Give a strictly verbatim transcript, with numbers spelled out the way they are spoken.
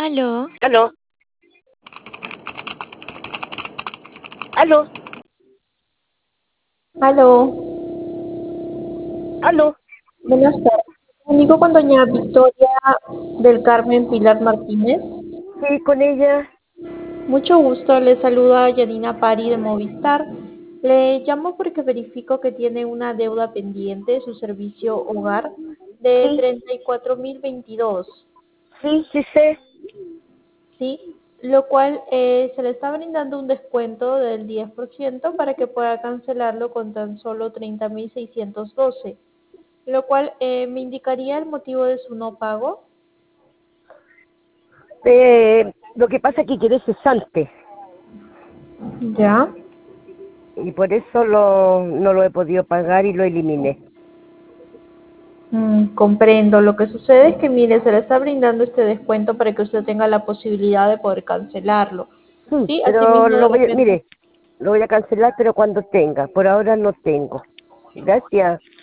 Aló, Aló, aló, Aló, aló. buenas tardes. Comunico con doña Victoria del Carmen Pilar Martínez. Sí, con ella. Mucho gusto, le saluda Yanina Pari de Movistar. Le llamo porque verifico que tiene una deuda pendiente de su servicio hogar de Sí, treinta y cuatro mil veintidós, sí, sí sé. ¿sí? Lo cual eh, se le está brindando un descuento del diez por ciento para que pueda cancelarlo con tan solo treinta mil seiscientos doce, lo cual eh, me indicaría el motivo de su no pago. Eh, lo que pasa es que quedé cesante Ya. y por eso lo, no lo he podido pagar y lo eliminé. Mm, comprendo. Lo que sucede es que, mire, se le está brindando este descuento para que usted tenga la posibilidad de poder cancelarlo. Sí, Sí, pero asimismo, de lo voy a, repente. mire, lo voy a cancelar, pero cuando tenga. Por ahora no tengo. Gracias.